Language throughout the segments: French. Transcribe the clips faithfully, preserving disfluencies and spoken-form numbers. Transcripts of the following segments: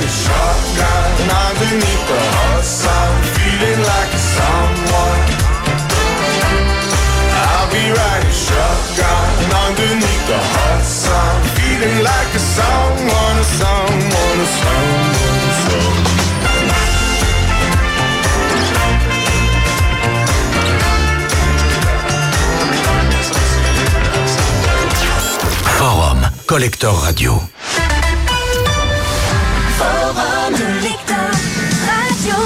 riding shotgun underneath the hot sun, feeling like a someone. I'll be riding shotgun underneath the hot sun, feeling like a someone, a someone, a someone, a someone. Forum Collector Radio. Forum Collector Radio.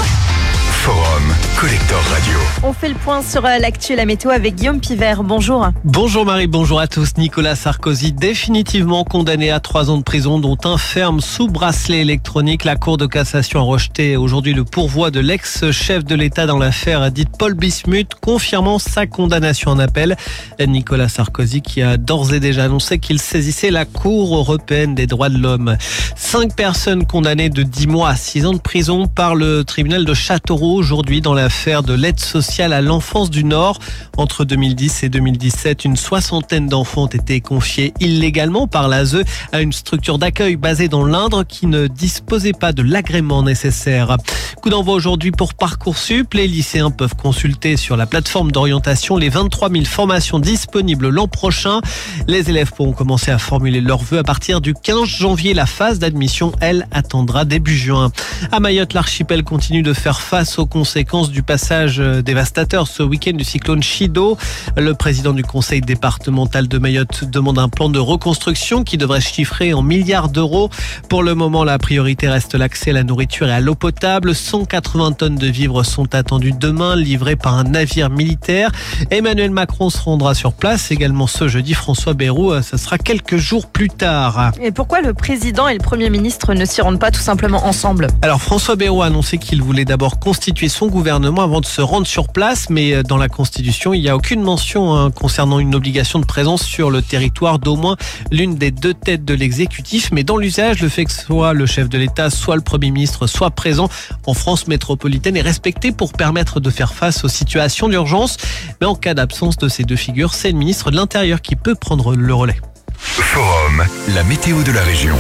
Forum Collector Radio. On fait le point sur l'actu et la météo avec Guillaume Pivert. Bonjour. Bonjour Marie, bonjour à tous. Nicolas Sarkozy définitivement condamné à trois ans de prison, dont un ferme sous bracelet électronique. La Cour de cassation a rejeté aujourd'hui le pourvoi de l'ex-chef de l'État dans l'affaire dite Paul Bismuth, confirmant sa condamnation en appel. Nicolas Sarkozy qui a d'ores et déjà annoncé qu'il saisissait la Cour européenne des droits de l'homme. Cinq personnes condamnées de dix mois à six ans de prison par le tribunal de Châteauroux aujourd'hui dans l'affaire de l'aide sociale à l'enfance du Nord. Entre deux mille dix et deux mille dix-sept, une soixantaine d'enfants ont été confiés illégalement par l'A S E à une structure d'accueil basée dans l'Indre qui ne disposait pas de l'agrément nécessaire. Coup d'envoi aujourd'hui pour Parcoursup. Les lycéens peuvent consulter sur la plateforme d'orientation les vingt-trois mille formations disponibles l'an prochain. Les élèves pourront commencer à formuler leurs vœux à partir du quinze janvier. La phase d'admission, elle, attendra début juin. À Mayotte, l'archipel continue de faire face aux conséquences du passage dévastateur ce week-end du cyclone Chido. Le président du conseil départemental de Mayotte demande un plan de reconstruction qui devrait se chiffrer en milliards d'euros. Pour le moment, la priorité reste l'accès à la nourriture et à l'eau potable. cent quatre-vingts tonnes de vivres sont attendues demain, livrées par un navire militaire. Emmanuel Macron se rendra sur place également ce jeudi. François Bayrou, ça sera quelques jours plus tard. Et pourquoi le président et le Premier ministre ne s'y rendent pas tout simplement ensemble ? Alors François Bayrou a annoncé qu'il voulait d'abord constituer son gouvernement avant de se rendre sur place, mais dans la Constitution, il n'y a aucune mention hein, concernant une obligation de présence sur le territoire d'au moins l'une des deux têtes de l'exécutif. Mais dans l'usage, le fait que soit le chef de l'État, soit le Premier ministre soit présent en France métropolitaine est respecté pour permettre de faire face aux situations d'urgence. Mais en cas d'absence de ces deux figures, c'est le ministre de l'Intérieur qui peut prendre le relais. Forum, la météo de la région.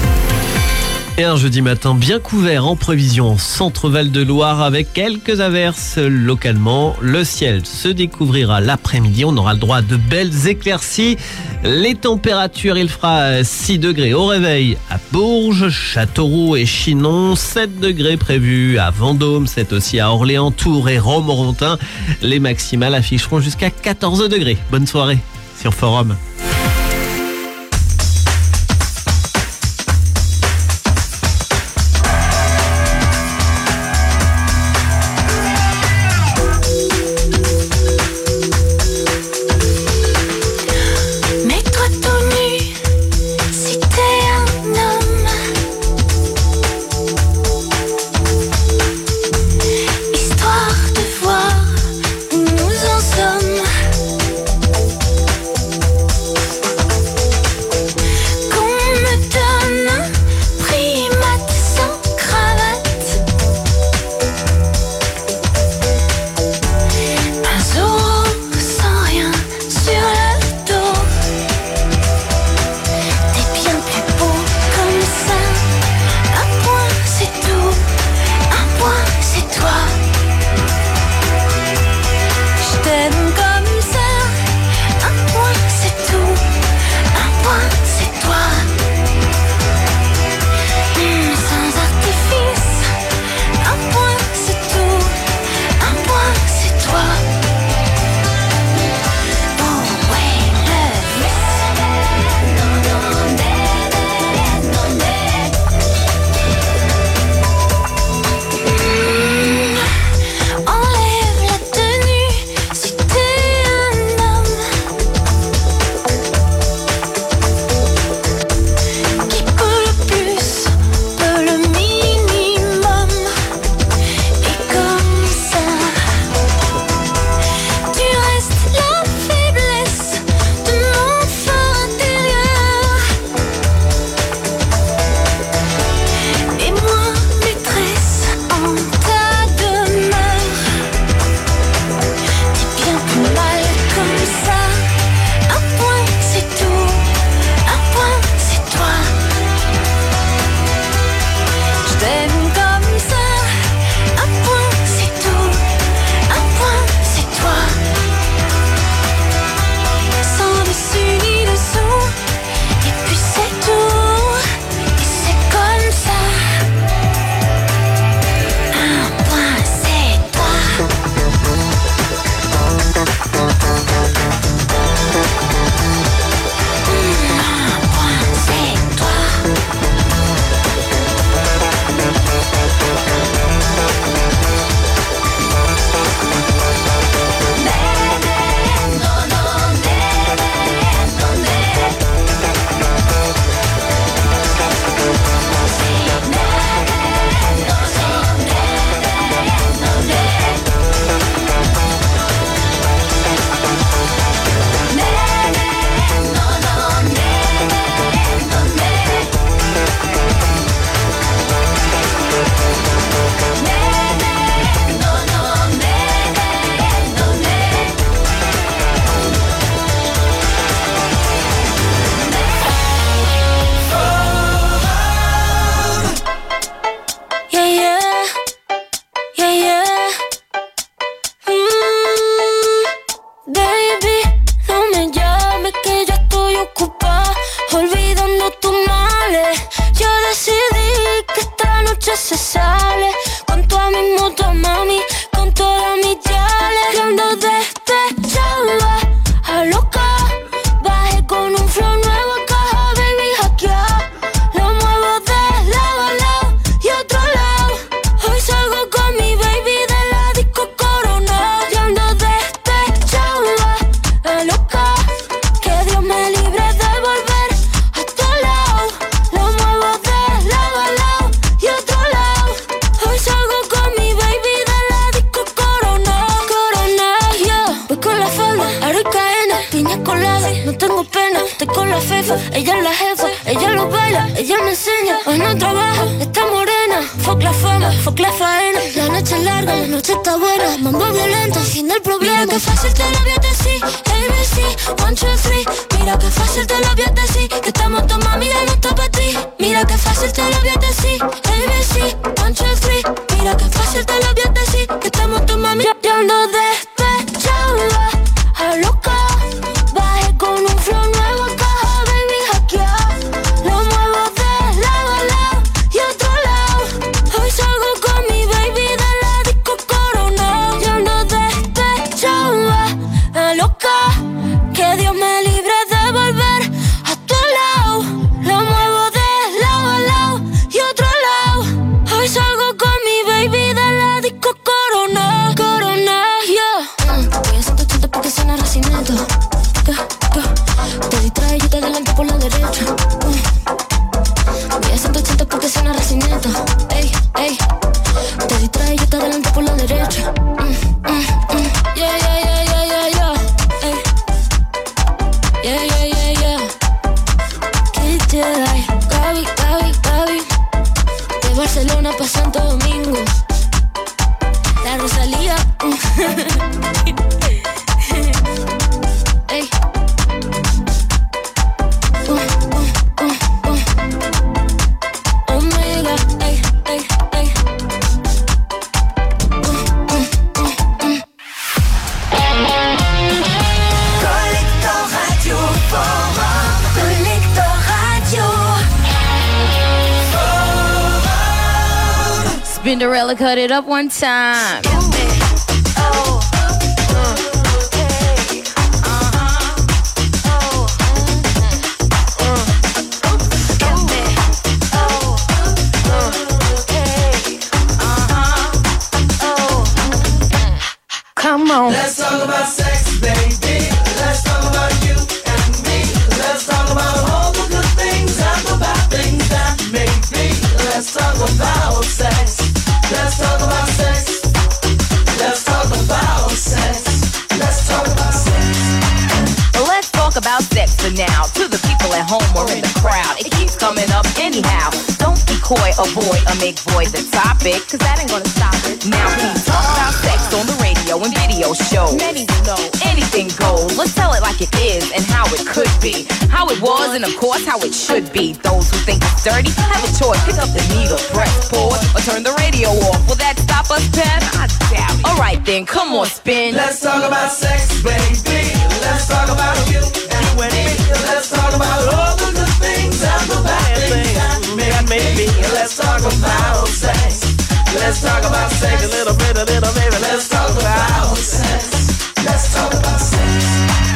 Et un jeudi matin bien couvert en prévision Centre-Val de Loire avec quelques averses localement. Le ciel se découvrira l'après-midi. On aura le droit à de belles éclaircies. Les températures, il fera six degrés au réveil à Bourges, Châteauroux et Chinon. sept degrés prévus à Vendôme, sept aussi à Orléans, Tours et Romorantin. Les maximales afficheront jusqu'à quatorze degrés. Bonne soirée sur Forum. Histoire de voir où nous en sommes. olvidando tus males. Yo decidí que esta noche se sale con toda mi moto, mami, con todas mis yales. Yo ando despechada, a loca. Bajé con un flow nuevo, caja, baby, hackeado. Lo muevo de lado a lado y otro lado. Hoy salgo con mi baby de la disco Corona. Yo ando despechada, a loca. Que Dios me libre de volver a tu lado. Lo muevo de lado a lado y otro lado. Hoy salgo con mi baby de la disco Corona. Corona, yo voy con la falda, aro y cadena, piña colada, no tengo pena. Estoy con la fefa, ella es la jefa, ella lo baila, ella me enseña. Hoy no trabaja, está morena. Fuck la fama, fuck la faena. La noche es larga, la noche está buena. Mambo violento, fin del problema. Mira que fácil te lo voy a decir, A B C, one, two, three. Mira que fácil te lo voy a decir, que estamos tu mami, ya no está pa' ti. Mira que fácil te lo voy a decir, A B C, one, two, three. Mira que fácil te lo voy a decir, que estamos tu mami. Yo ando despechada, a loca. Bajé con un flow nuevo, caja, baby, hackeado. Lo muevo de lado a lado y otro lado. Hoy salgo con mi baby de la disco Corona. Yo ando despechada, a loca. Que Dios me libre de volver a tu lado. Lo muevo de lado a lado y otro lado. Hoy salgo con mi baby de la disco Corona. Corona, yeah. Mm, voy a ciento ochenta porque suena recinento. Te distrae, yo te adelanto por la derecha. Mm. Voy a ciento ochenta porque suena recinento. Ey, ey. Te distrae, yo te adelanto por la derecha. Mm, mm, mm. Yeah, yeah, yeah, yeah, yeah, yeah. Ey. Yeah, yeah, yeah, yeah. Kid Jedi, Gaby, Gaby, Gaby. De Barcelona pa' Santo Domingo. La Rosalía. Ey. Uh, uh, uh, uh. Omega, ey, ey, ey. Uh, uh, uh, uh. Collector Radio Forum. Collector Radio. Spinderella, cut it up one time. Come on. Let's talk about sex, baby. Let's talk about you and me. Let's talk about all the good things and the bad things that may be. Let's talk about sex. Let's talk about sex. Let's talk about sex. Let's talk about sex. Well, let's talk about sex for now. To the people at home or in the crowd, it keeps coming up anyhow. Don't be coy, avoid, or make void the topic, cause that ain't gonna stop it. Now we talk about sex on the radio and video shows. Many know anything goes. Let's tell it like it is and how it could be, how it was and of course how it should be. Those who think it's dirty have a choice. Pick up the needle, press pause, or turn the radio off. Will that stop us, Pen? I doubt it. Alright then, come on, spin. Let's talk about sex, baby. Let's talk about you and me. Let's talk about all the good things and the bad things that may be. Let's talk about sex. Let's talk about sex. A little bit, a little baby. Let's talk about sex. Let's talk about sex.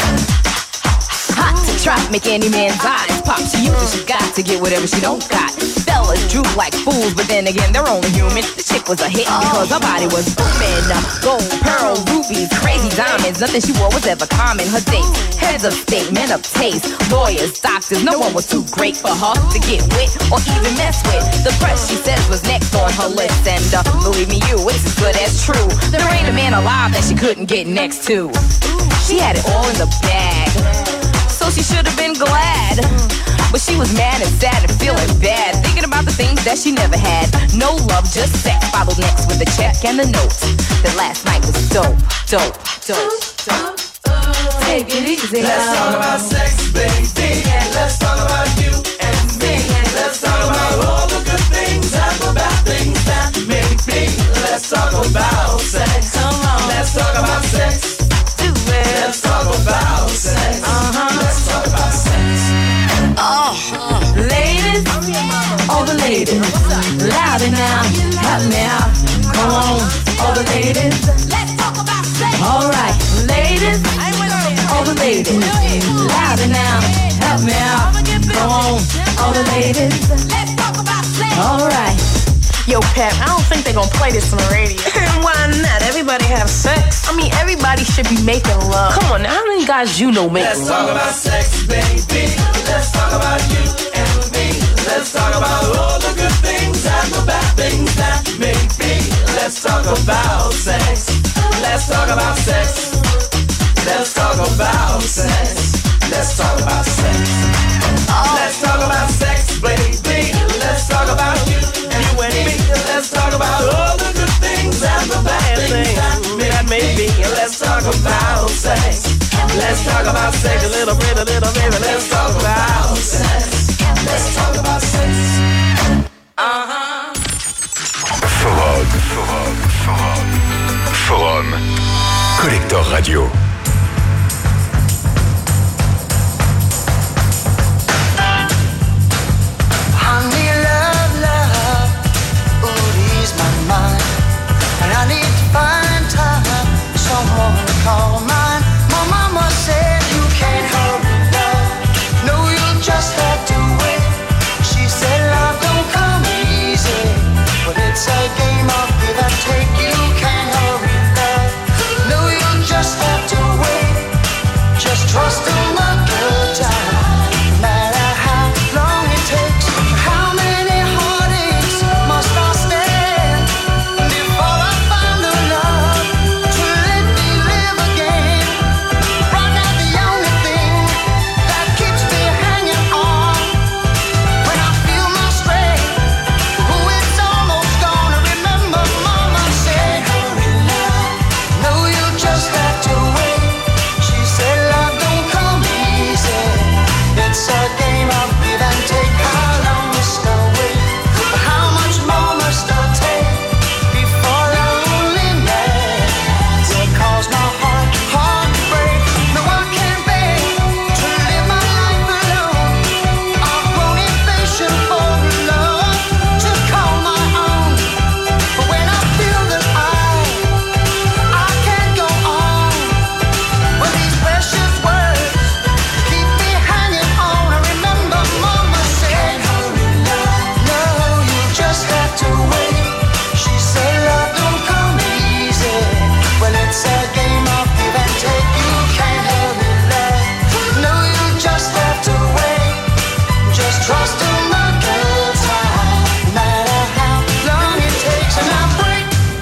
Hot to trap, make any man's eyes pop. She uses, she got to get whatever she don't got. Fellas droop like fools, but then again, they're only human. The chick was a hit because her body was booming. Gold, pearl, rubies, crazy diamonds. Nothing she wore was ever common. Her dates, heads of state, men of taste, lawyers, doctors. No one was too great for her to get with or even mess with. The press, she says, was next on her list. And uh, believe me, you, it's as good as true. There ain't a man alive that she couldn't get next to. She had it all in the bag, so she should have been glad. But she was mad and sad and feeling bad, thinking about the things that she never had. No love, just sex. Followed next with the check and the note that last night was dope, dope, dope, dope. Take it easy. Let's talk about sex, baby. Let's talk about you and me. Let's talk about all the good things and the bad things that may be. Let's talk about sex. Come on. Let's talk about sex. Do it. Let's talk about sex. Uh-huh. Let's talk about sex. Oh. Ladies, all the ladies, louder now, help me out. Come on, all the ladies. Let's talk about sex. All right, ladies, all the ladies, louder now, help me out. Come on, all the ladies. Let's talk about sex. All right. Yo, Pep, I don't think they're gonna play this on the radio. Why not? Everybody have sex. I mean, everybody should be making love. Come on, now, how many guys you know make Let's love? talk about sex, baby. Let's talk about you and me. Let's talk about all the good things and the bad things that may be. Let's talk about sex. Let's talk about sex. Let's talk about sex. Let's talk about sex. Let's talk about sex, baby. Let's talk about you and you and me. Let's talk about all the good things and the bad things that may be. Let's talk about sex. Let's talk about sex a little bit, a little bit. Let's talk about sex. Let's talk about sex. Uh-huh. Forum, forum, forum. Forum. Collector Radio. Honey, love, love, ooh, ease my mind. And I need to find time, someone to call mine. My mama said you can't hurry love. No, you'll just have to wait. She said love don't come easy, but it's a game of give and take. You can't hurry love. No, you'll just have to wait. Just trust in the good time. No matter how long it takes. How many heartaches must I stand before I find the love to let me live again? Right now the only thing that keeps me hanging on when I feel my strength, oh, it's almost gone. I remember Mama said, hurry love, no, you just have to wait. She said love don't come easy, it's a game of give and take. How long must I wait? How much more must I take before loneliness will cause my heart, heart to break? No, I can't bear to live my life alone. I've grown impatient for love to call my own. But when I feel that I, I can't go on, when these precious words keep me hanging on, I remember Mama said, hurry love, no, you just have to wait. She said love don't come easy, well it's a game of give and take. You can't hurry love, no, you just have to wait. Just trust in the good time, no matter how long it takes. And I break.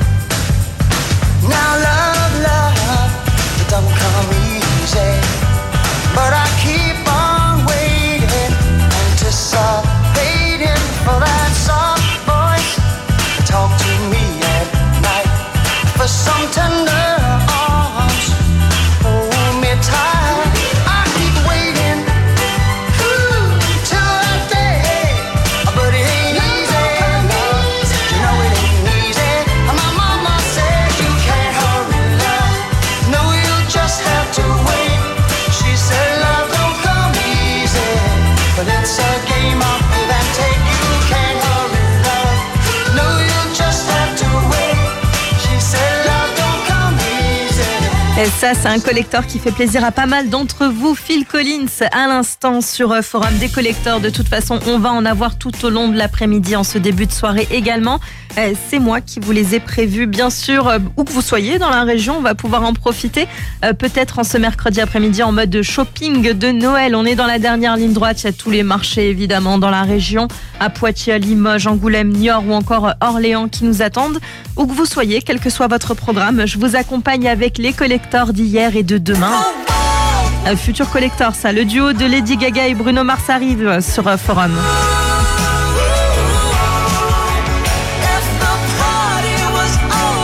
Now love, love, it don't come easy, but I keep on waiting, anticipating for that soft voice to talk to me at night, for some tender arms, hold me tight. I keep waiting, ooh, till that day, but it ain't easy, no, you know it ain't easy. My mama said you can't hurry love, no, you just have to wait. She said love don't come easy, but it's a game of give and take. You can't hurry love, no, you just have to wait. She said love don't come easy. Et ça, c'est un collector qui fait plaisir à pas mal d'entre vous. Phil Collins, à l'instant sur euh, Forum des collecteurs. De toute façon, on va en avoir tout au long de l'après-midi, en ce début de soirée également. Euh, c'est moi qui vous les ai prévus, bien sûr. Euh, où que vous soyez dans la région, on va pouvoir en profiter. Euh, peut-être en ce mercredi après-midi en mode shopping de Noël. On est dans la dernière ligne droite. Il y a tous les marchés, évidemment, dans la région. À Poitiers, à Limoges, Angoulême, Niort ou encore Orléans qui nous attendent. Où que vous soyez, quel que soit votre programme, je vous accompagne avec les collecteurs d'hier et de demain. Un futur collector, ça, le duo de Lady Gaga et Bruno Mars arrive sur euh, Forum.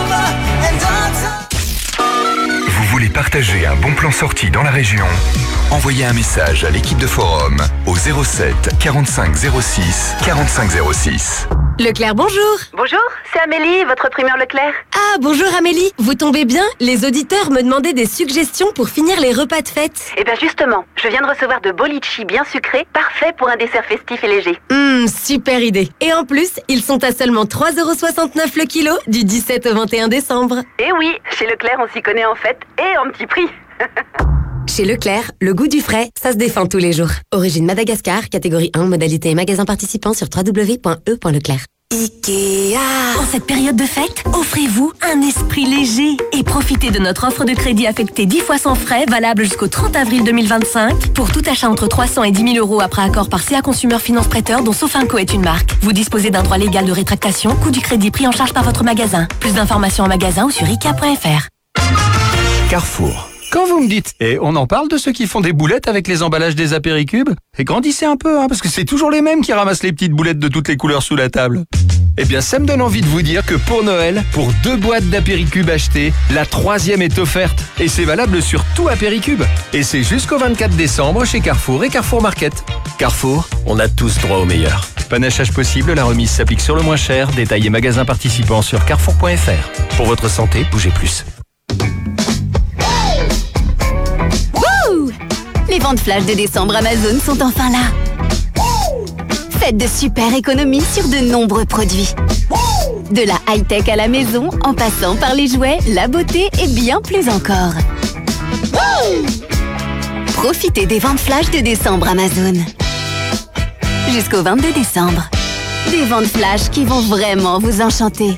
Vous voulez partager un bon plan sortie dans la région? Envoyez un message à l'équipe de Forum au zéro sept quarante-cinq zéro six quarante-cinq zéro six. Leclerc, bonjour. Bonjour, c'est Amélie, votre primeur Leclerc. Ah, bonjour Amélie. Vous tombez bien? Les auditeurs me demandaient des suggestions pour finir les repas de fête. Eh bien justement, je viens de recevoir de beaux litchis bien sucrés, parfaits pour un dessert festif et léger. Hum, super idée. Et en plus, ils sont à seulement trois euros soixante-neuf le kilo du dix-sept au vingt et un décembre. Eh oui, chez Leclerc, on s'y connaît en fait, et en petit prix. Chez Leclerc, le goût du frais, ça se défend tous les jours. Origine Madagascar, catégorie un, modalité et magasin participant sur w w w point e point leclerc. Ikea. En cette période de fête, offrez-vous un esprit léger et profitez de notre offre de crédit affectée dix fois sans frais, valable jusqu'au trente avril deux mille vingt-cinq. Pour tout achat entre trois cents et dix mille euros après accord par C A Consumer Finance Prêteur, dont Sofinco est une marque. Vous disposez d'un droit légal de rétractation, coût du crédit pris en charge par votre magasin. Plus d'informations en magasin ou sur ikea point f r. Carrefour. Quand vous me dites, et on en parle de ceux qui font des boulettes avec les emballages des apéricubes, et grandissez un peu, hein, parce que c'est toujours les mêmes qui ramassent les petites boulettes de toutes les couleurs sous la table. Eh bien, ça me donne envie de vous dire que pour Noël, pour deux boîtes d'apéricubes achetées, la troisième est offerte. Et c'est valable sur tout apéricube. Et c'est jusqu'au vingt-quatre décembre chez Carrefour et Carrefour Market. Carrefour, on a tous droit au meilleur. Panachage possible, la remise s'applique sur le moins cher. Détails et magasins participants sur carrefour point f r. Pour votre santé, bougez plus. Les ventes flash de décembre Amazon sont enfin là. Faites de super économies sur de nombreux produits. De la high-tech à la maison, en passant par les jouets, la beauté et bien plus encore. Profitez des ventes flash de décembre Amazon. Jusqu'au vingt-deux décembre. Des ventes flash qui vont vraiment vous enchanter.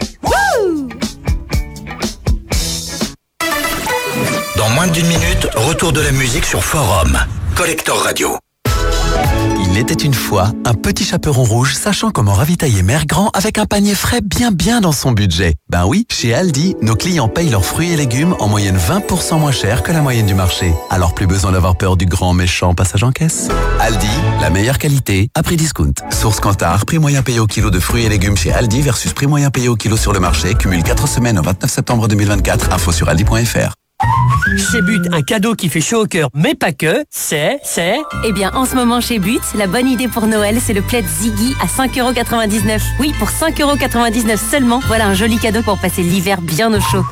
Dans moins d'une minute, retour de la musique sur Forum. Collector Radio. Il était une fois un petit chaperon rouge sachant comment ravitailler Mère Grand avec un panier frais bien bien dans son budget. Ben oui, chez Aldi, nos clients payent leurs fruits et légumes en moyenne vingt pour cent moins cher que la moyenne du marché. Alors plus besoin d'avoir peur du grand méchant passage en caisse. Aldi, la meilleure qualité à prix discount. Source Kantar, prix moyen payé au kilo de fruits et légumes chez Aldi versus prix moyen payé au kilo sur le marché. Cumule quatre semaines au vingt-neuf septembre deux mille vingt-quatre. Info sur aldi point f r. Chez But, un cadeau qui fait chaud au cœur, mais pas que, c'est, c'est... Eh bien, en ce moment chez But, la bonne idée pour Noël, c'est le plaid Ziggy à cinq euros quatre-vingt-dix-neuf. Oui, pour cinq euros quatre-vingt-dix-neuf seulement, voilà un joli cadeau pour passer l'hiver bien au chaud.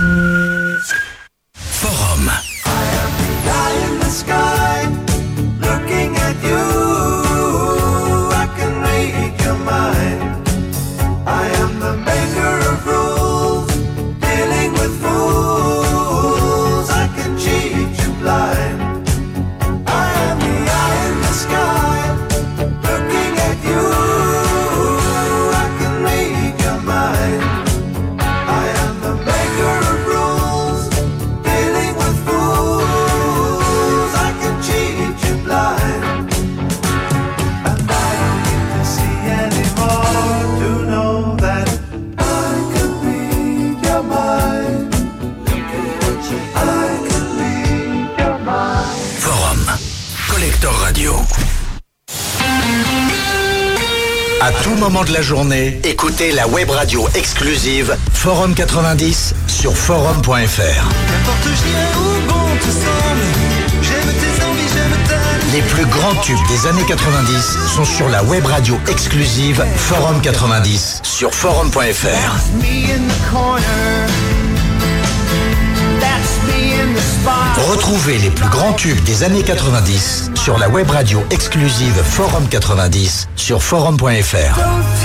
Forum. À tout moment de la journée, écoutez la web radio exclusive Forum quatre-vingt-dix sur forum point f r. Les plus grands tubes des années quatre-vingt-dix sont sur la web radio exclusive Forum quatre-vingt-dix sur forum point f r. Retrouvez les plus grands tubes des années quatre-vingt-dix sur la web radio exclusive Forum quatre-vingt-dix sur forum point f r.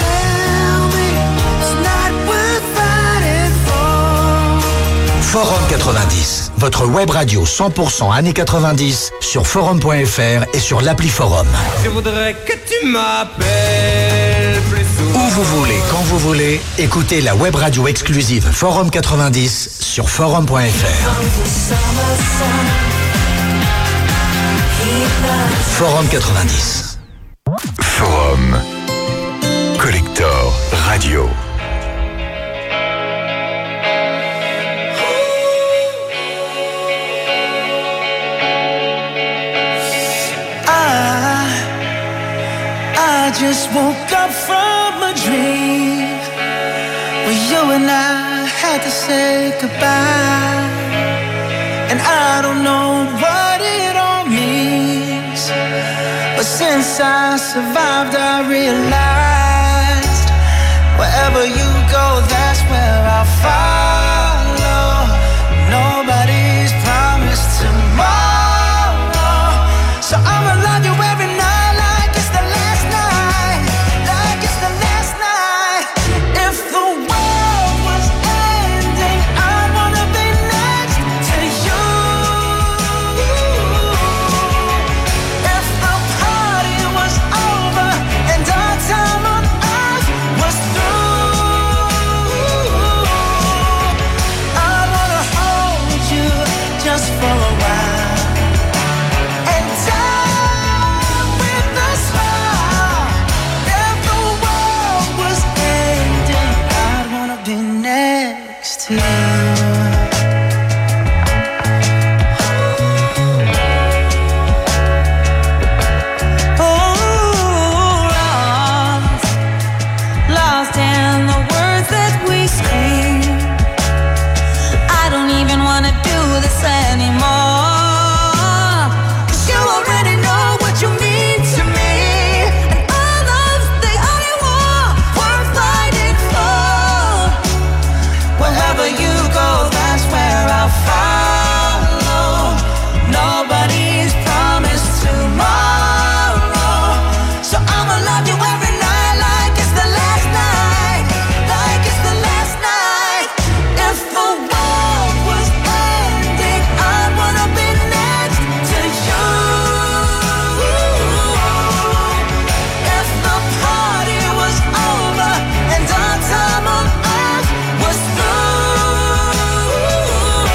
Forum quatre-vingt-dix, votre web radio cent pour cent années quatre-vingt-dix sur forum point f r et sur l'appli Forum. Je voudrais que tu m'appelles plus souvent. Où vous voulez, quand vous voulez, écoutez la web radio exclusive Forum quatre-vingt-dix sur forum point f r. Forum quatre-vingt-dix. Forum. Collector Radio. I just woke up from a dream where you and I had to say goodbye, and I don't know what it all means. Since I survived, I realized wherever you go, that's where I'll follow. Nobody's promised tomorrow, so I'ma love you every night like it's the last night, like it's the last night. If the world was ending, I'd wanna be next to you. If the party was over and our time on earth was through, I'd wanna hold you just for a while and die with a smile. If the world was ending, I'd wanna be next to you. Lost in the words that we scream. I don't even wanna do this anymore. 'Cause you already know what you mean to me, and all love's the only war worth fighting for. Wherever you go, that's where I'll follow. Nobody's promised tomorrow, so I'ma love you every night like it's the last night, like it's the last night. If the world was ending, I'd wanna be next to you. If the party was over and our time on earth was through,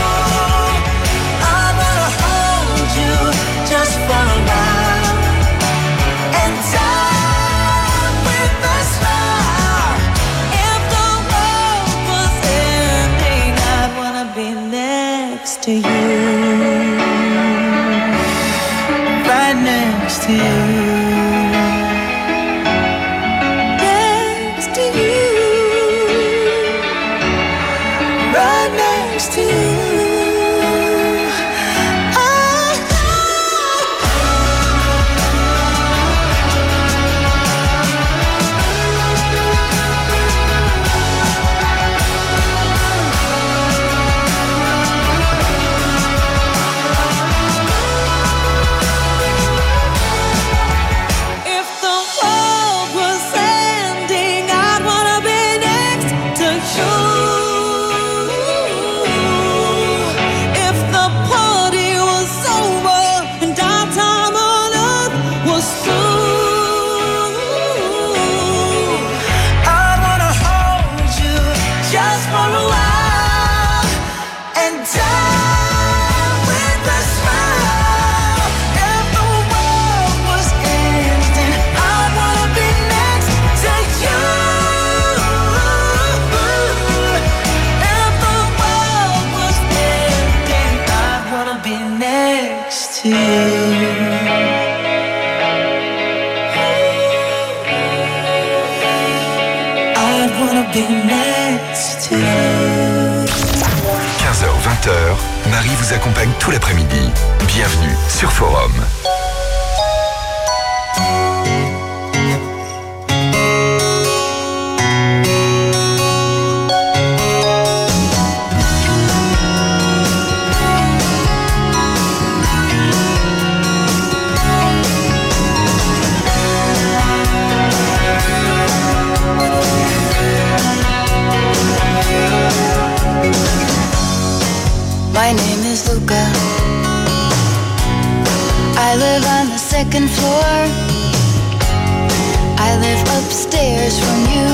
I wanna hold you just for a while and die with a smile. If the world was ending, I'd wanna be next to you, Right next to you. next to you, Right next to you. If the world was ending, I'd wanna be next to you. If the party was over and our time on earth was through, I wanna hold you just for a while and die with a smile. If the world was ending, I wanna be next to you. If the world was ending, I wanna be next to you. I wanna be next to you. quinze heures vingt, Marie vous accompagne tout l'après-midi. Bienvenue sur Forum. My name is Luca. I live on the second floor. I live upstairs from you.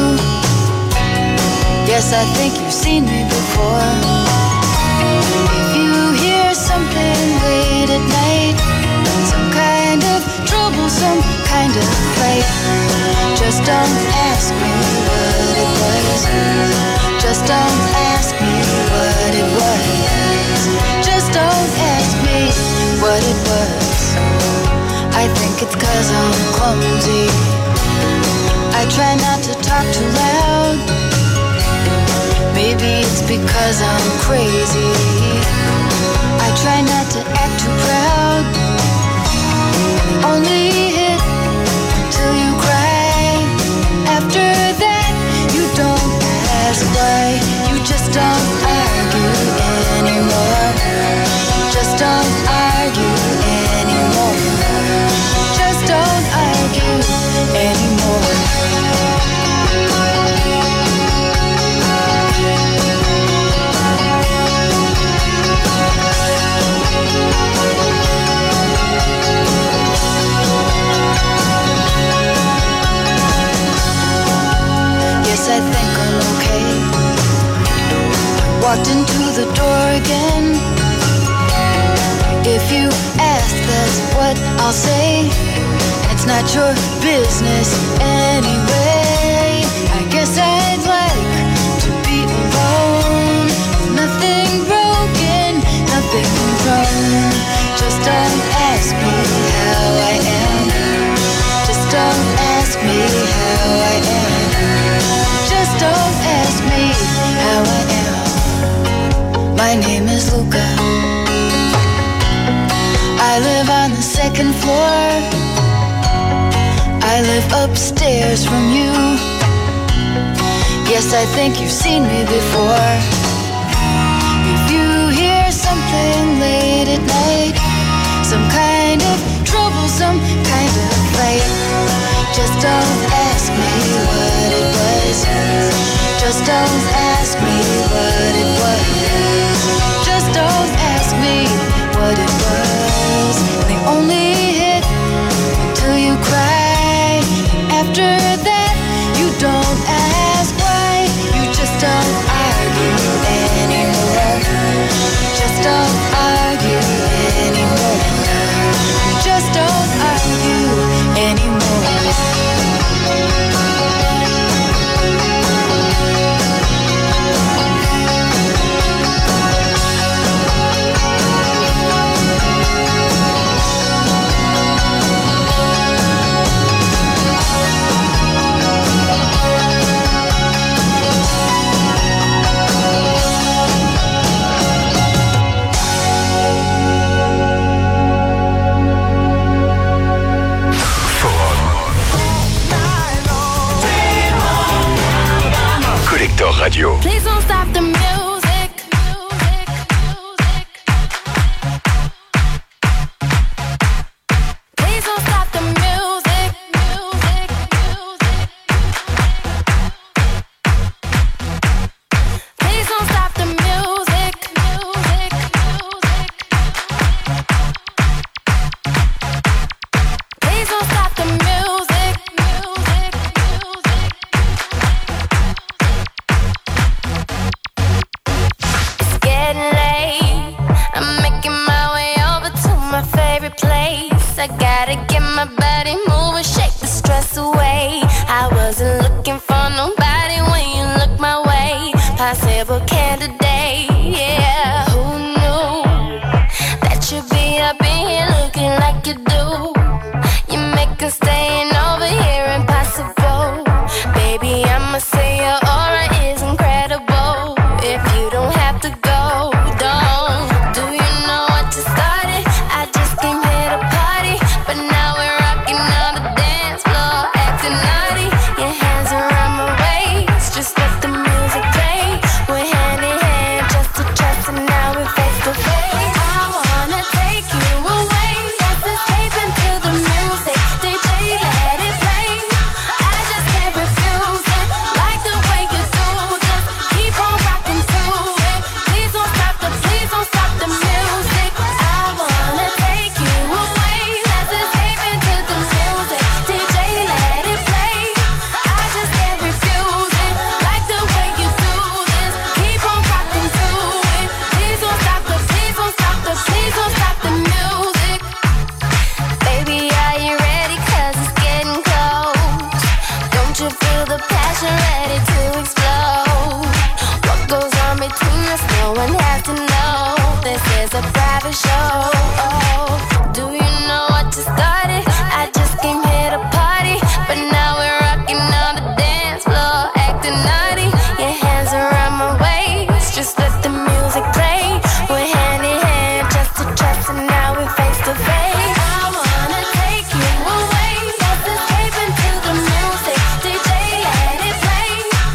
Yes, I think you've seen me before. If you hear something late at night, some kind of trouble, some kind of fight, just don't ask me what it was. Just don't ask me what it was. Just don't ask me what it was. I think it's 'cause I'm clumsy. I try not to talk too loud. Maybe it's because I'm crazy. I try not to act too proud. Only hit Just don't argue anymore. Just don't argue anymore. Just don't argue anymore. Yes, I think I'm okay. Walked into the door again. If you ask, that's what I'll say. It's not your business anyway. I guess I'd like to be alone. Nothing broken, nothing wrong. Just don't ask me how I am. Just don't ask me how I am. Just don't ask me how I am. My name is Luca. I live on the second floor. I live upstairs from you. Yes, I think you've seen me before. If you hear something late at night, some kind of trouble, some kind of fight, just don't ask me what it was. Just don't ask me what it was. Just don't ask me what it was. They only hit until you cry. After that, you don't ask why. You just don't argue anymore. Just don't argue anymore. Just don't argue anymore. Collector Radio. Please don't stop the music. Please don't stop the music. Please don't stop the music. Please don't stop the music. I gotta get my body moving, shake the stress away. I wasn't looking for nobody when you look my way. Possible candidate, yeah. Who knew that you'd be up in here looking like you do? You make us staying over here impossible. Baby, I'ma say your aura is incredible. If you don't have to go, don't. Do you know what you started? I just came here to party, but now we're rocking on the dance floor, acting naughty. Your hands around my waist, just let the music play. We're hand in hand, just to trust, and now we're face to face. I wanna take you away, let's escape into the music. D J, let it play. I just can't refuse it, like the way you do. Just keep on rocking to it. Please don't stop the, please don't stop the music. I wanna take you away, let's escape into the music. D J, let it play. I just can't refuse it, like the way you do this. Keep on rocking to it. Please don't stop the, please don't stop the, please don't stop the music. Baby, are you ready? 'Cause it's getting close. Don't you feel the passion ready to explode? What goes on between us, no one has to know. This is a private show. Do you know what you started? I just came here to party, but now we're rocking on the dance floor, acting naughty. Your hands around my waist, just let the music play. We're hand in hand, just to trust, and now we're face to face. I wanna take you away, let's escape into the music. D J, let it play.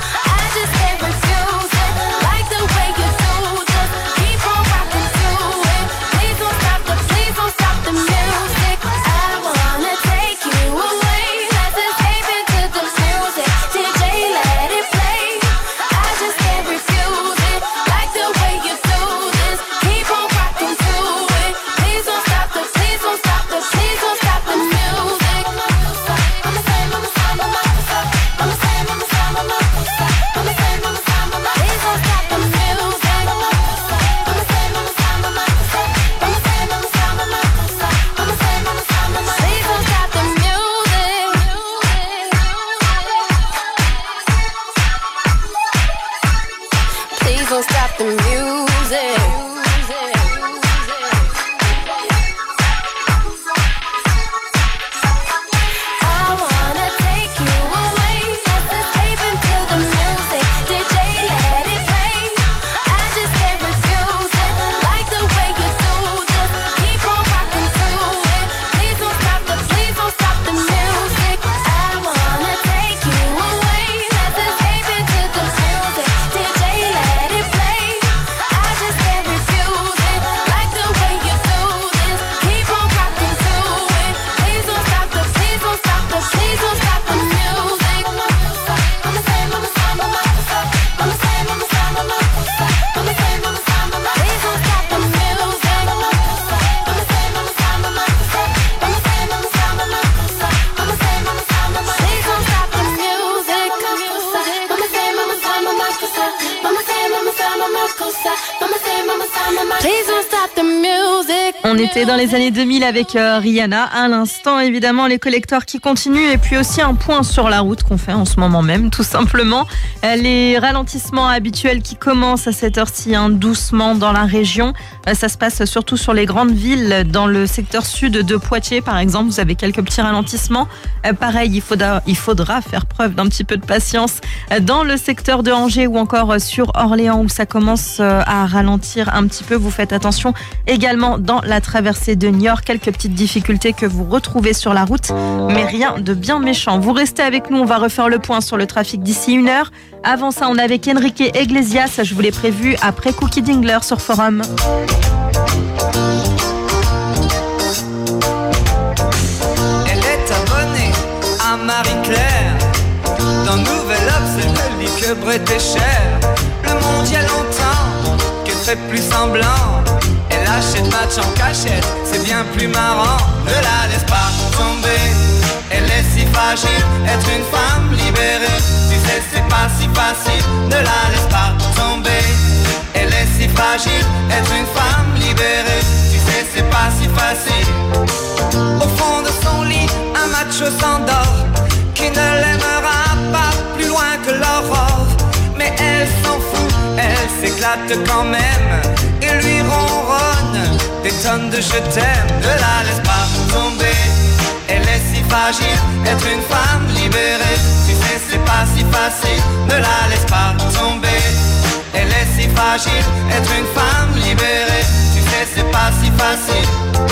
Please don't stop the music. On était dans les années deux mille avec euh, Rihanna. À l'instant, évidemment, les collecteurs qui continuent. Et puis aussi un point sur la route qu'on fait en ce moment même, tout simplement. Euh, les ralentissements habituels qui commencent à cette heure-ci, hein, doucement dans la région. Euh, ça se passe surtout sur les grandes villes. Dans le secteur sud de Poitiers, par exemple, vous avez quelques petits ralentissements. Euh, pareil, il faudra, il faudra faire preuve d'un petit peu de patience euh, dans le secteur de Angers ou encore euh, sur Orléans où ça commence euh, à ralentir un petit peu. Vous faites attention également dans la traversée de Niort. Quelques petites difficultés que vous retrouvez sur la route, mais rien de bien méchant. Vous restez avec nous, on va refaire le point sur le trafic d'ici une heure. Avant ça, on est avec Enrique Iglesias, je vous l'ai prévu après Cookie Dingler sur Forum. Elle est abonnée à Marie-Claire. Dans Nouvelle Obs, elle lit que Brett est cher. Le monde y a longtemps qu'elle fait plus semblant. Elle achète match en cachette, c'est bien plus marrant. Ne la laisse pas tomber, elle est si fragile. Être une femme libérée, tu sais c'est pas si facile. Ne la laisse pas tomber, elle est si fragile. Être une femme libérée, tu sais c'est pas si facile. Au fond de son lit, un macho s'endort, qui ne l'aimera pas plus loin que l'aurore. Mais elle s'en fout, elle s'éclate quand même et lui ronronne des tonnes de je t'aime. Ne la laisse pas tomber, elle est si fragile. Être une femme libérée, tu sais c'est pas si facile. Ne la laisse pas tomber, elle est si fragile. Être une femme libérée, tu sais c'est pas si facile.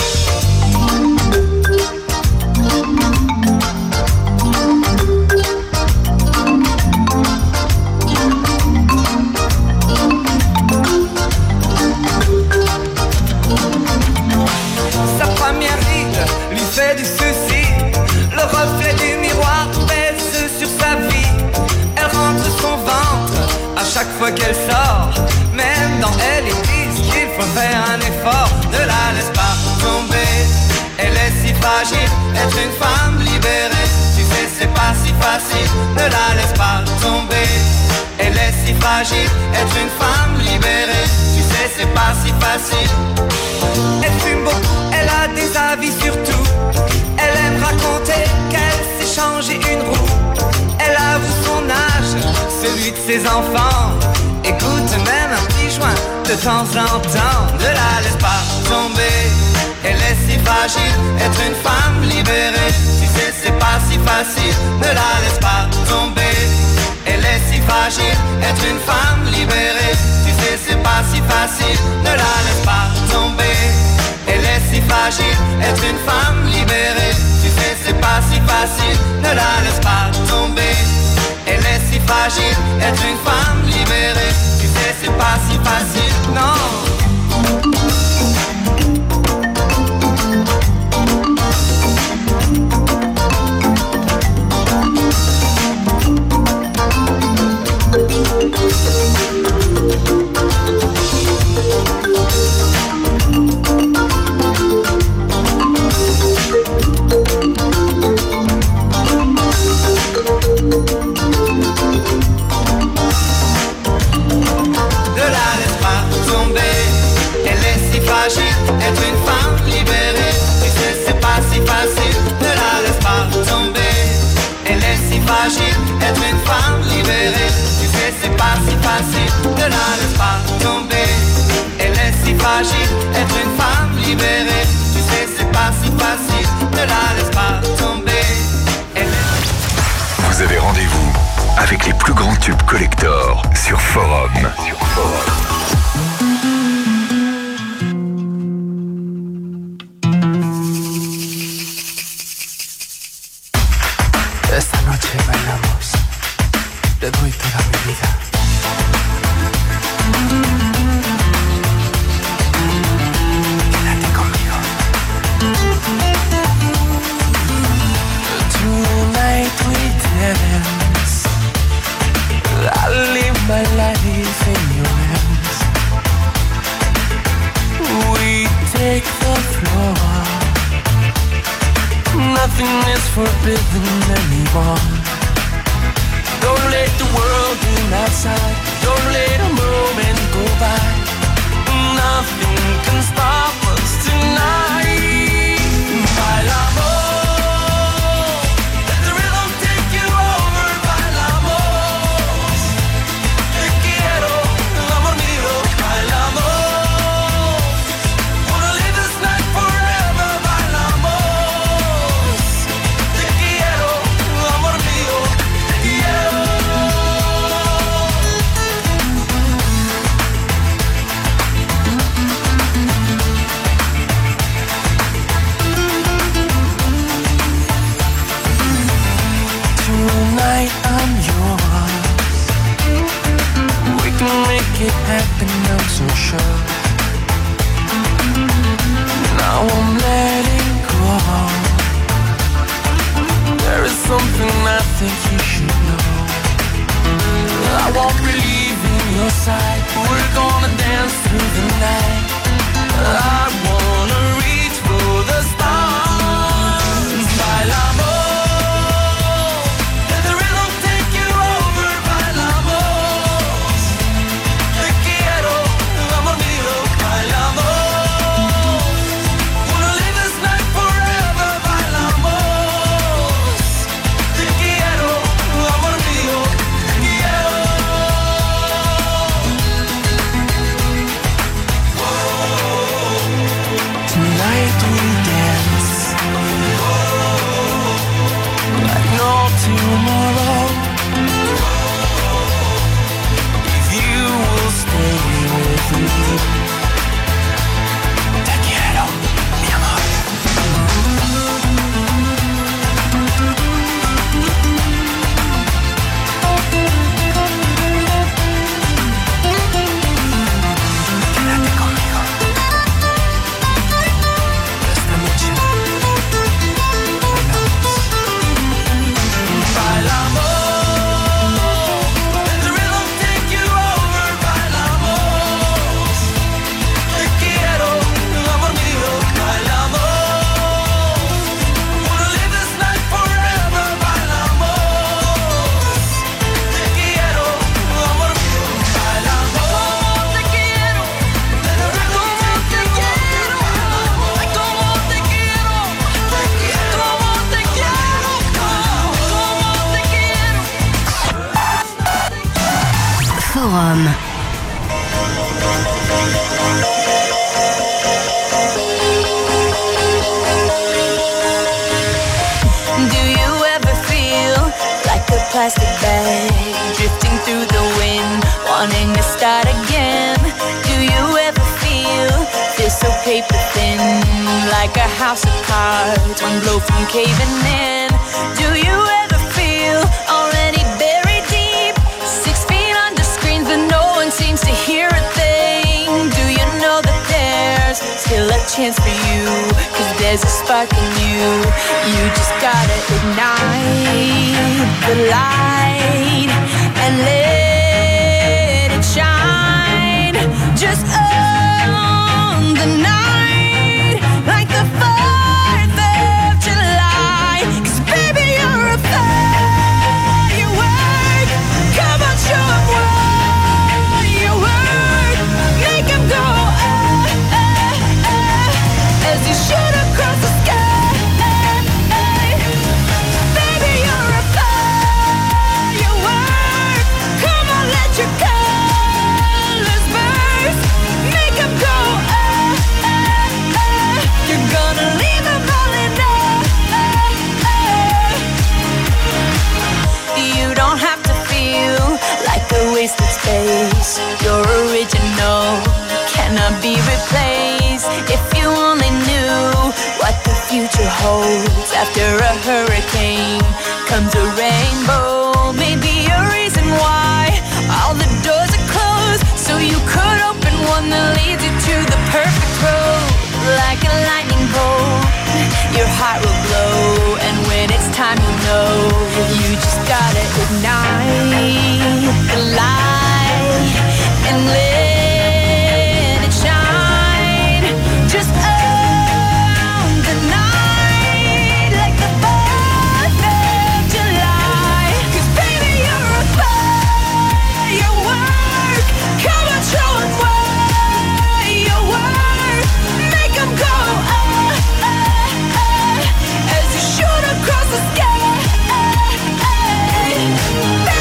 Sa première ride lui fait du souci. Le reflet du miroir pèse sur sa vie. Elle rentre son ventre à chaque fois qu'elle sort. Même dans elle, ils disent qu'il faut faire un effort. Ne la laisse pas tomber, elle est si fragile. Être une femme libérée, tu sais c'est pas si facile. Ne la laisse pas tomber, elle est si fragile. Être une femme libérée, tu sais c'est pas si facile. Elle fume beaucoup, elle a des avis sur tout. Elle aime raconter qu'elle s'est changé une roue. Elle avoue son âge, celui de ses enfants. Écoute même un petit joint de temps en temps. Ne la laisse pas tomber, elle est si fragile. Être une femme libérée, tu sais c'est pas si facile. Ne la laisse pas tomber, elle est si fragile. Être une femme libérée, tu sais c'est pas si facile. Ne la laisse pas tomber, elle est si fragile. Être une femme libérée, tu sais c'est pas si facile. Ne la laisse pas tomber, elle est si fragile. Être une femme libérée, tu sais c'est pas si facile. Non. Être une femme libérée, tu sais c'est pas si facile. Ne la laisse pas tomber, elle est si fragile. Être une femme libérée, tu sais c'est pas si facile. Ne la laisse pas tomber, elle est si fragile. Être une femme libérée, tu sais c'est pas si facile. Ne la laisse pas tomber, elle est... Vous avez rendez-vous avec les plus grands tubes collector sur Forum. Sur Forum. Esta noche bailamos, te doy toda mi vida. Quédate conmigo. Tonight we dance, I live my life in your hands. We take the floor. Nothing is forbidden anymore. Don't let the world in outside. Don't let a moment go by. Nothing it happen, I'm so sure. Now I'm letting go. There is something I think you should know. I won't believe in your side. We're gonna dance through the night. I wanna reach for the stars. Bailamos, let the rhythm take you over. Bailamos, te quiero, amor mío. Bailamos, wanna live this night forever. Bailamos, te quiero, amor mío. Te quiero. Tonight we dance like no tomorrow. If you will stay with me, te quiero, mi amor. Quédate conmigo. Esta noche bailamos. Let the rhythm take you over. Bailamos, te quiero, amor mío. Bailamos, wanna live this night forever. Bailamos, te quiero, amor mío. Bailamos, te quiero. Let the rhythm take you over. Ay, como te quiero, te quiero, como te quiero, como te quiero. Forum. Do you ever feel like a plastic bag drifting through the wind, wanting to start again? Do you ever feel this so paper thin, like a house of cards, one blow from caving in? Do you ever feel already buried deep, six feet under screens but no one seems to hear a thing? Do you know that there's still a chance for you, 'cause there's a spark in you. You just gotta ignite the light and let it shine. Just own the night like the fourth of July. 'Cause baby, you're a firework. Come on, show 'em what you work. Make 'em go ah, ah, ah, as you shoot across the sky. Baby, you're a firework. Come on, let your colors burst. Make 'em go ah, ah, ah. You're gonna leave 'em all in awe. You don't have to feel like a wasted space. Your original cannot be replaced. If you only knew what the future holds. After a hurricane comes a rainbow. Maybe a reason why all the doors are closed, so you could open one that leads you to the perfect road. Like a lightning bolt, your heart will glow, and when it's time, you know you just gotta ignite the light and let it shine. Just own the night like the fourth of July. 'Cause baby, you're a firework. Come on, show 'em what you work. Make 'em go ah, ah, ah, as you shoot across the sky.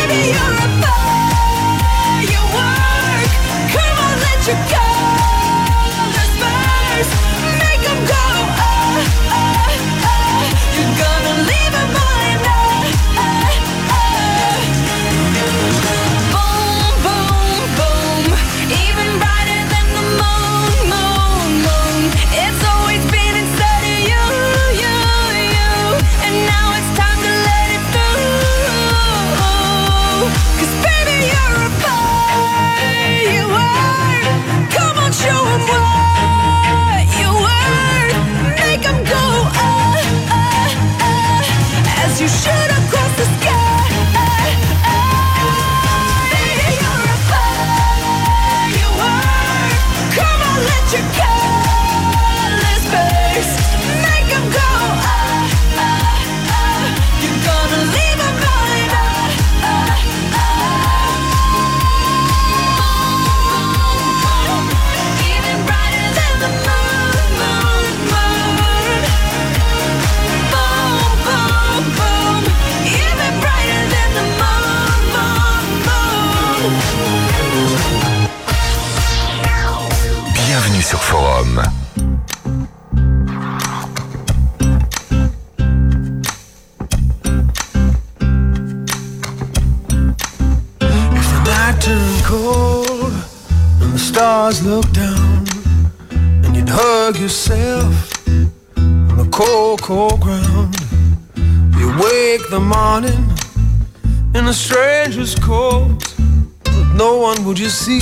cold and the stars look down, and you'd hug yourself on the cold, cold ground. You wake the morning in a stranger's coat, but no one would you see.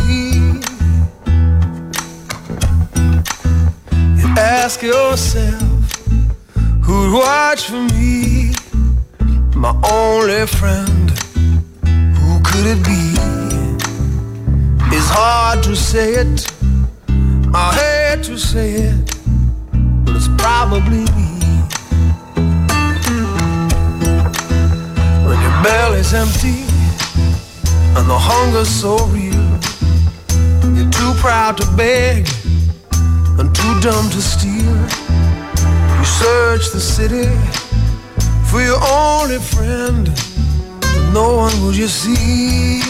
You ask yourself, who'd watch for me? My only friend, who could it be? It's hard to say it, I hate to say it, but it's probably me. When your belly's empty and the hunger's so real, you're too proud to beg and too dumb to steal. You search the city for your only friend, but no one will you see.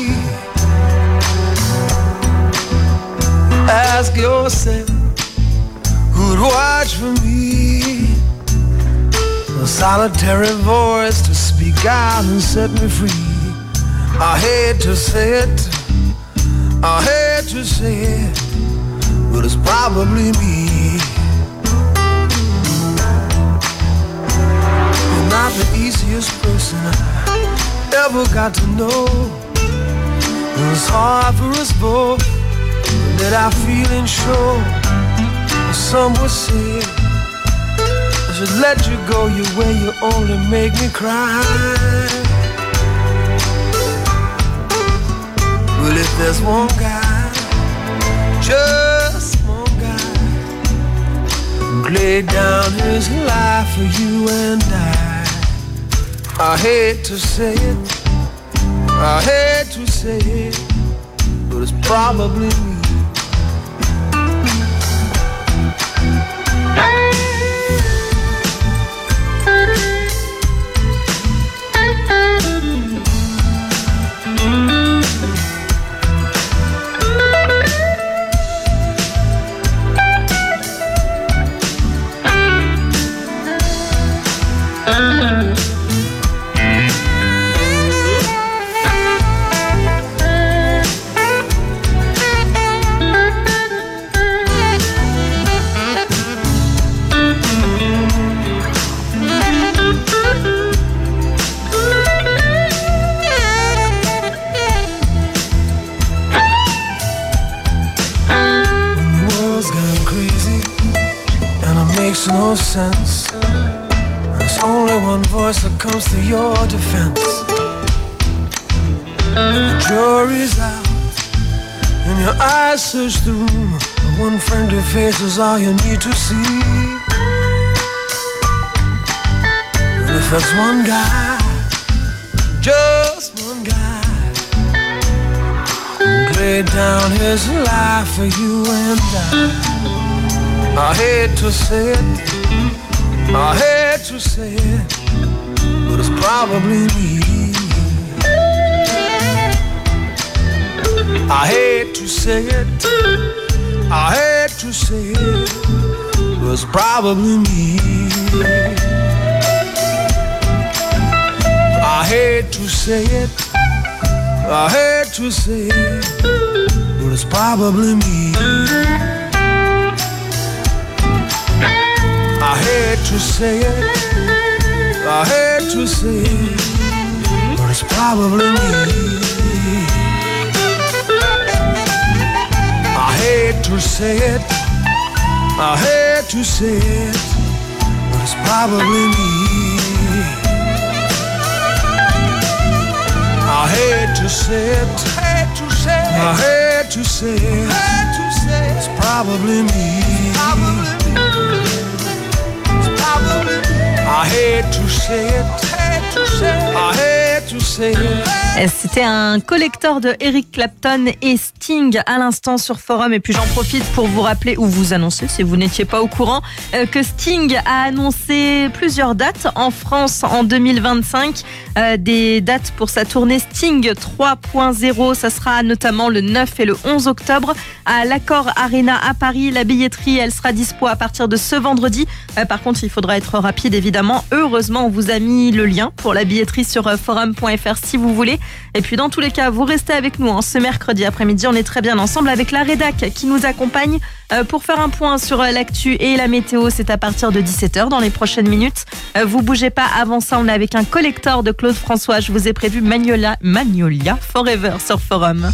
Ask yourself, who'd watch for me? A solitary voice to speak out and set me free. I hate to say it, I hate to say it, but it's probably me. You're not the easiest person I ever got to know. It was hard for us both, that I feel and show. Some would say I should let you go your way, you only make me cry. Well, if there's one guy, just one guy, who laid down his life for you and I, I hate to say it, I hate to say it, but it's probably me. No sense. There's only one voice that comes to your defense. The jury's out and your eyes search the room. The one friendly face is all you need to see. And if that's one guy, just one guy, who laid down his life for you and I, I hate to say it, I hate to say it, but it's probably me. I hate to say it, I hate to say it, but it's probably me. I hate to say it, I hate to say it, but it's probably me. I hate to say it, I hate to say it, but it's probably me. I hate to say it, I hate to say it, but it's probably me. I hate to say it, hate to say it, I hate to say it, hate to say it, it's probably me. I hate to say it, hate to say it, I hate to say it. C'était un collector de Eric Clapton et Sting à l'instant sur Forum. Et puis j'en profite pour vous rappeler ou vous annoncer, si vous n'étiez pas au courant, que Sting a annoncé plusieurs dates en France en deux mille vingt-cinq. Euh, des dates pour sa tournée Sting trois point zéro. Ça sera notamment le neuf et le onze octobre à l'Accor Arena à Paris. La billetterie, elle sera dispo à partir de ce vendredi. Euh, par contre, il faudra être rapide évidemment. Heureusement, on vous a mis le lien pour la billetterie sur forum point f r si vous voulez. Et puis dans tous les cas, vous restez avec nous hein, ce mercredi après-midi. On est très bien ensemble avec la rédac qui nous accompagne euh, pour faire un point sur euh, l'actu et la météo. C'est à partir de dix-sept heures dans les prochaines minutes. Euh, vous bougez pas. Avant ça, on est avec un collector de Claude François. Je vous ai prévu Magnolia, Magnolia Forever sur Forum.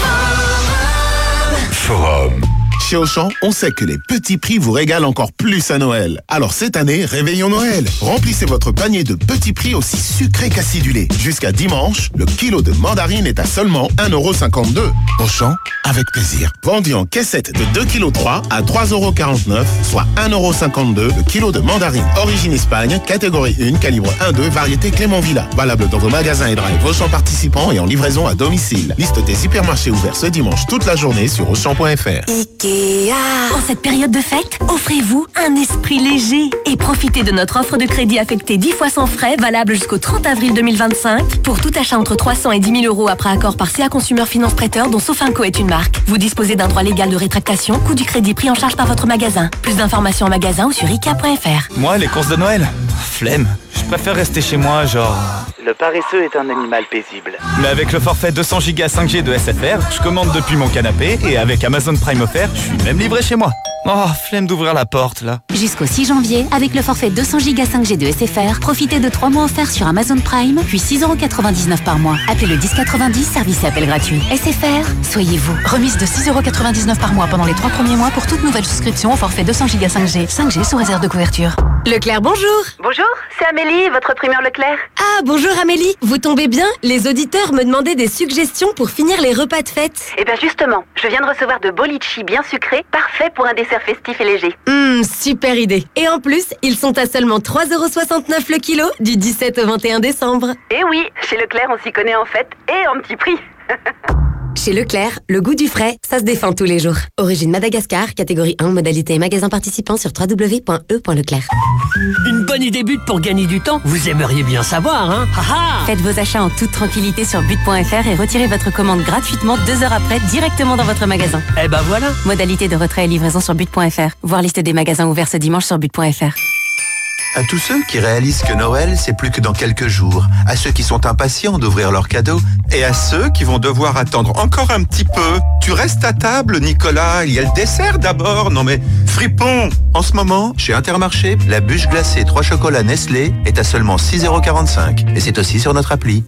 Forum. Chez Auchan, on sait que les petits prix vous régalent encore plus à Noël. Alors cette année, réveillons Noël. Remplissez votre panier de petits prix aussi sucrés qu'acidulés. Jusqu'à dimanche, le kilo de mandarine est à seulement un euro cinquante-deux. Auchan, avec plaisir. Vendu en caissette de deux virgule trois kilos à trois euros quarante-neuf, soit un euro cinquante-deux le kilo de mandarine. Origine Espagne, catégorie un, calibre un deux, variété Clément Villa. Valable dans vos magasins et drive Auchan participants et en livraison à domicile. Liste des supermarchés ouverts ce dimanche toute la journée sur auchan point f r. En cette période de fête, offrez-vous un esprit léger et profitez de notre offre de crédit affecté dix fois sans frais, valable jusqu'au trente avril deux mille vingt-cinq, pour tout achat entre trois cents et dix mille euros après accord par C A Consumer Finance Prêteur, dont Sofinco est une marque. Vous disposez d'un droit légal de rétractation, coût du crédit pris en charge par votre magasin. Plus d'informations en magasin ou sur i k a point f r. Moi, les courses de Noël, flemme. Je préfère rester chez moi, genre... Le paresseux est un animal paisible. Mais avec le forfait deux cents gigas cinq G de S F R, je commande depuis mon canapé et avec Amazon Prime offert, je suis même livré chez moi. Oh, flemme d'ouvrir la porte, là. Jusqu'au six janvier, avec le forfait deux cents gigas cinq G de S F R, profitez de trois mois offerts sur Amazon Prime, puis six euros quatre-vingt-dix-neuf par mois. Appelez le dix quatre-vingt-dix, service et appel gratuit. S F R, soyez vous. Remise de six euros quatre-vingt-dix-neuf par mois pendant les trois premiers mois pour toute nouvelle souscription au forfait deux cents gigas cinq G. cinq G sous réserve de couverture. Leclerc, bonjour. Bonjour, c'est Amélie, votre primeur Leclerc. Ah, bonjour Amélie. Vous tombez bien, les auditeurs me demandaient des suggestions pour finir les repas de fête. Eh bien justement, je viens de recevoir de beaux litchis bien sucrés, parfait pour un dessert festif et léger. Hum, super idée. Et en plus, ils sont à seulement trois euros soixante-neuf le kilo du dix-sept au vingt et un décembre. Eh oui, chez Leclerc, on s'y connaît en fête et en petit prix. Chez Leclerc, le goût du frais, ça se défend tous les jours. Origine Madagascar, catégorie un, modalité et magasin participant sur w w w point e point leclerc. Une bonne idée but pour gagner du temps, vous aimeriez bien savoir, hein? Ha-ha! Faites vos achats en toute tranquillité sur but point f r et retirez votre commande gratuitement deux heures après directement dans votre magasin. Eh ben voilà! Modalité de retrait et livraison sur but point f r. Voir liste des magasins ouverts ce dimanche sur but point f r. À tous ceux qui réalisent que Noël, c'est plus que dans quelques jours, à ceux qui sont impatients d'ouvrir leurs cadeaux, et à ceux qui vont devoir attendre encore un petit peu. Tu restes à table, Nicolas, il y a le dessert d'abord. Non mais, fripon! En ce moment, chez Intermarché, la bûche glacée trois chocolats Nestlé est à seulement six euros quarante-cinq. Et c'est aussi sur notre appli.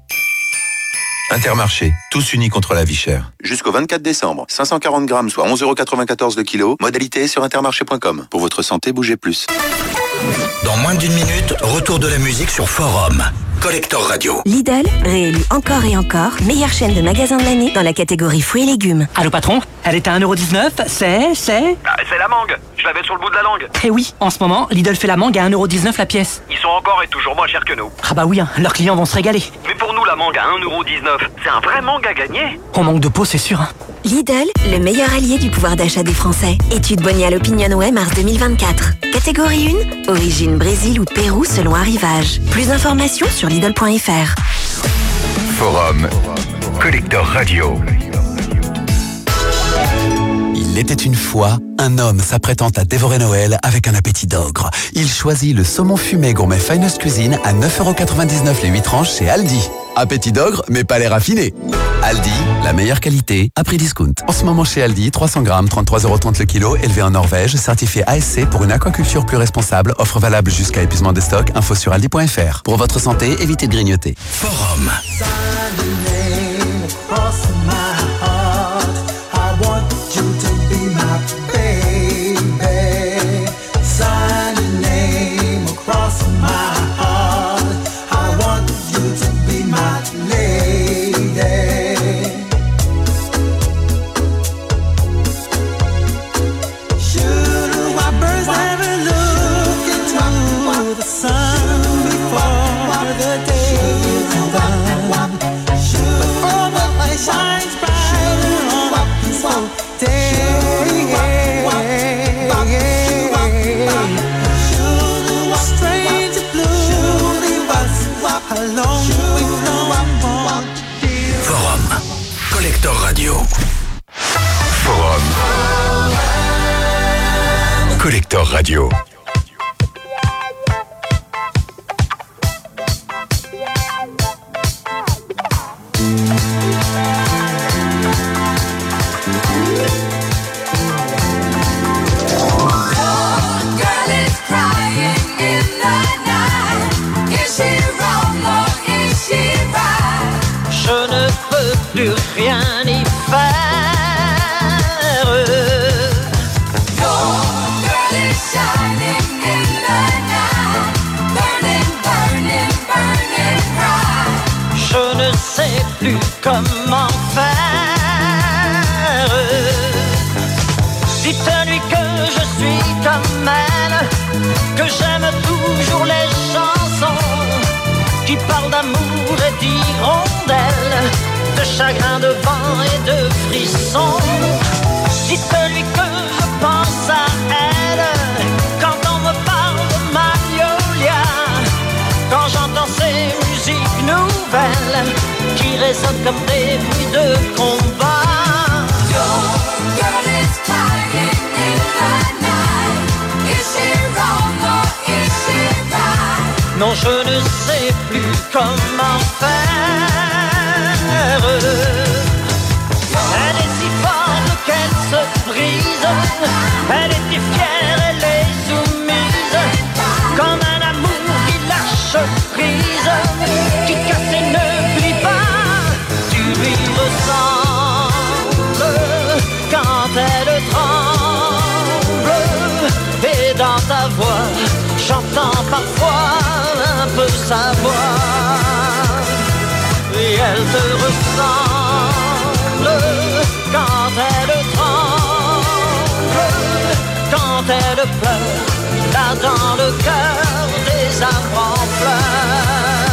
Intermarché, tous unis contre la vie chère. Jusqu'au vingt-quatre décembre, cinq cent quarante grammes, soit onze euros quatre-vingt-quatorze le kilo. Modalité sur intermarché point com. Pour votre santé, bougez plus. Dans moins d'une minute, retour de la musique sur Forum. Collector Radio. Lidl, réélu encore et encore, meilleure chaîne de magasins de l'année dans la catégorie fruits et légumes. Allô patron, elle est à un euro dix-neuf, c'est, c'est... Ah, c'est la mangue, je l'avais sur le bout de la langue. Eh oui, en ce moment, Lidl fait la mangue à un euro dix-neuf la pièce. Ils sont encore et toujours moins chers que nous. Ah bah oui, hein, leurs clients vont se régaler. Mais pour nous, la mangue à un euro dix-neuf, c'est un vrai mangue à gagner. On manque de peau, c'est sûr. Hein. Lidl, le meilleur allié du pouvoir d'achat des Français. Étude Bonial Opinionway mars deux mille vingt-quatre. Catégorie un, origine Brésil ou Pérou selon arrivage. Plus d'informations sur Lidl point f r. Forum. Collector Radio. Il était une fois un homme s'apprêtant à dévorer Noël avec un appétit d'ogre. Il choisit le saumon fumé gourmet Finest Cuisine à neuf euros quatre-vingt-dix-neuf les huit tranches chez Aldi. Appétit d'ogre, mais pas les raffinés. Aldi, la meilleure qualité à prix discount. En ce moment chez Aldi, trois cents grammes, trente-trois euros trente le kilo, élevé en Norvège, certifié A S C pour une aquaculture plus responsable. Offre valable jusqu'à épuisement des stocks. Info sur aldi point f r. Pour votre santé, évitez de grignoter. Forum. Radio. Forum. Collector Radio. ne peux plus rien y faire. Your girl is shining in the night, burning, burning, burning bright. Je ne sais plus comment faire. Dites-lui que je suis comme elle, que j'aime toujours les chansons qui parlent d'amour et d'hirondelles, de chagrin, de vent et de frissons. Dites-lui que je pense à elle quand on me parle de Magnolia, quand j'entends ces musiques nouvelles qui résonnent comme des bruits de combat. Your girl is crying in the night. Is she wrong or is she right? Non, je ne sais plus comment faire. Elle est si forte qu'elle se brise. Elle était fière, elle est soumise, comme un amour qui lâche prise, qui casse et ne plie pas. Tu lui ressembles quand elle tremble, et dans ta voix j'entends parfois un peu sa voix. Et elle te ressemble quand elle tremble, quand elle pleure, là dans le cœur des arbres en fleurs.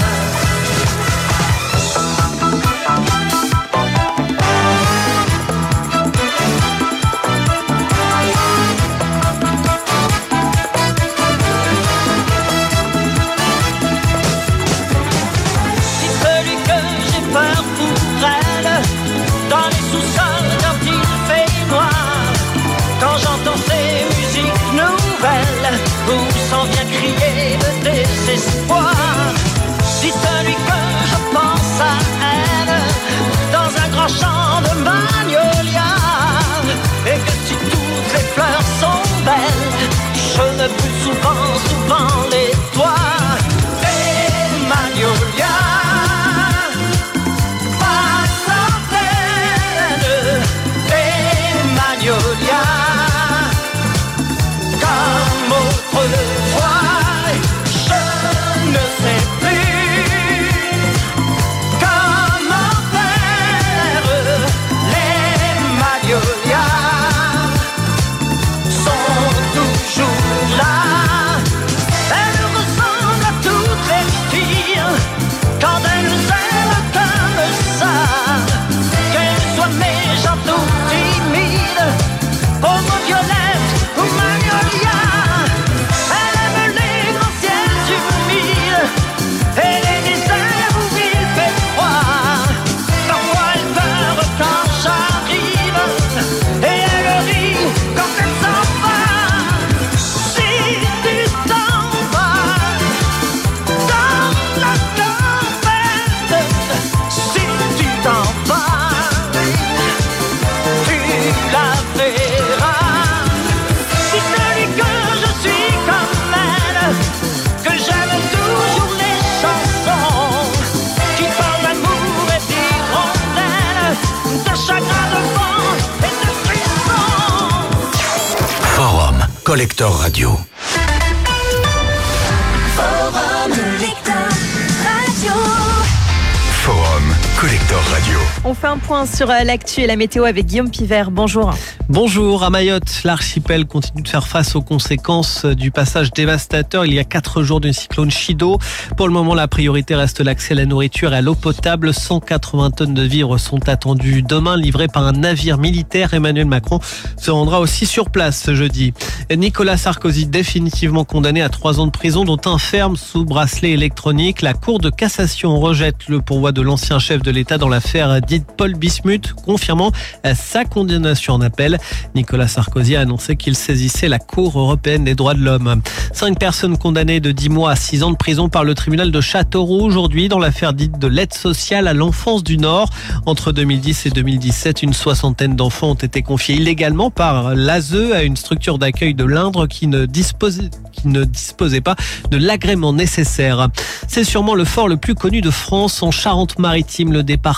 Dans les sous-sols quand il fait noir, quand j'entends ces musiques nouvelles où s'en vient crier le désespoir. Dites-lui que je pense à elle dans un grand champ de magnolia, et que si toutes les fleurs sont belles, je me brûle souvent, souvent les doigts. Les magnolias comme autrefois, je ne sais plus comment faire. Les magnolias sont toujours là. Elles ressemblent à toutes les filles quand elles aiment comme ça, qu'elles soient méchantes ou timides, pauvre violette ou magnolia. Elle aime les grands ciels humides et les déserts où il fait froid. Parfois elle pleure quand j'arrive et elle rit quand elle s'en va. Si tu t'en vas dans la tempête, si tu t'en vas, tu la verras. Dites-lui que je suis comme elle, que j'aime toujours les chansons qui parlent d'amour et d'hirondelles, de chagrin, de vent et de frissons. Forum, Collector Radio. Forum Collector Radio. Forum Collector Radio. On fait un point sur euh, l'actu et la météo avec Guillaume Pivert. Bonjour. Bonjour. À Mayotte, l'archipel continue de faire face aux conséquences du passage dévastateur il y a quatre jours du cyclone Chido. Pour le moment, la priorité reste l'accès à la nourriture et à l'eau potable. cent quatre-vingts tonnes de vivres sont attendues demain, livrées par un navire militaire. Emmanuel Macron se rendra aussi sur place ce jeudi. Nicolas Sarkozy, définitivement condamné à trois ans de prison, dont un ferme sous bracelet électronique. La Cour de cassation rejette le pourvoi de l'ancien chef de l'État dans l'affaire dite Paul Bismuth, confirmant sa condamnation en appel. Nicolas Sarkozy a annoncé qu'il saisissait la Cour européenne des droits de l'homme. Cinq personnes condamnées de dix mois à six ans de prison par le tribunal de Châteauroux aujourd'hui dans l'affaire dite de l'aide sociale à l'enfance du Nord. Entre deux mille dix et deux mille dix-sept, une soixantaine d'enfants ont été confiés illégalement par l'A S E à une structure d'accueil de l'Indre qui ne disposait, qui ne disposait pas de l'agrément nécessaire. C'est sûrement le fort le plus connu de France en Charente-Maritime. Le départ